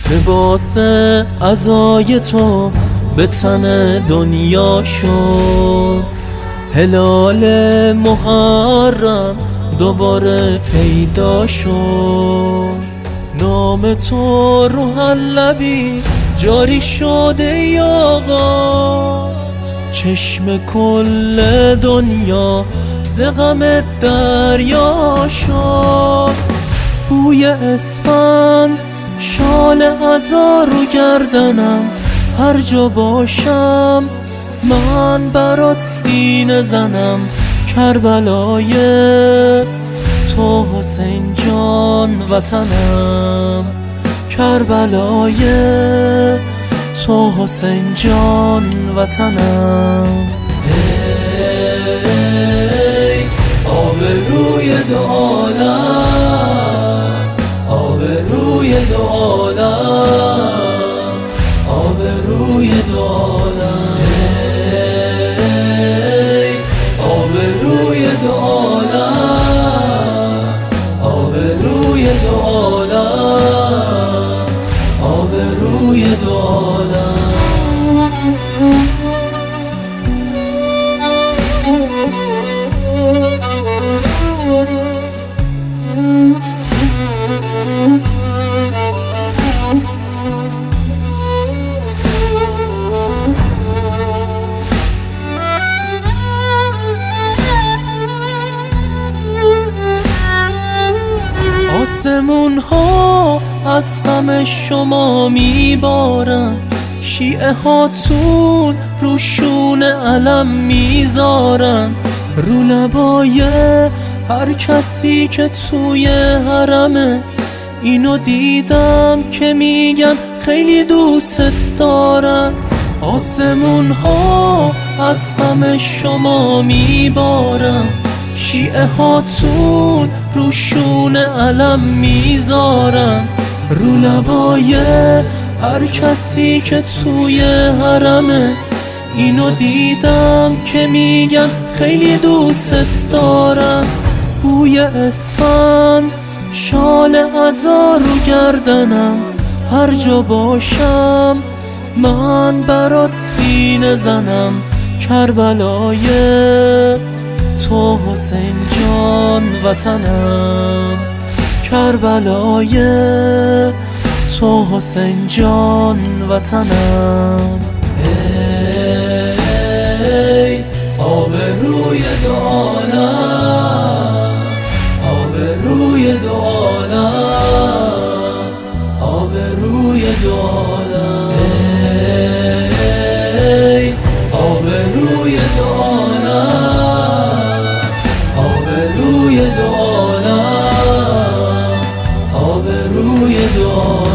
لباس عزای تو به تن دنیا شد، هلال محرم دوباره پیدا شد. نام تو روح اللبی جاری شده ای آقا، چشم کل دنیا ز غم دریا شد. بوی اسفند شال عزا رو گردنم، هر جا باشم من برات سینه زنم. کربلای تو حسین جان وطنم، کربلای تو حسین جان وطنم. ای آبروی دو عالم، آبروی دو عالم، آبروی دو عالم. ای آبروی دو عالم، آبروی دو عالم، آبروی دو عالم. آسمون ها از غم شما میبارن، شیعه هاتون روشون علم میذارن. رو لبای هر کسی که توی حرمه، اینو دیدم که میگن خیلی دوست دارن. آسمون ها از غم شما میبارن، شیعه هاتون روشون علم میذارن. رو لبای هر کسی که توی حرمه، اینو دیدم که میگن خیلی دوست دارن. بوی اسفند شال عزا رو گردنم، هر جا باشم من برات سینه زنم. کربلای تو حسین جان وطنم، کربلای تو حسین جان وطنم. ای آبروی دو عالم، آبروی دو عالم، آبروی دو عالم. ای آبروی دو عالم، آبروی دو عالم، آبروی دو عالم.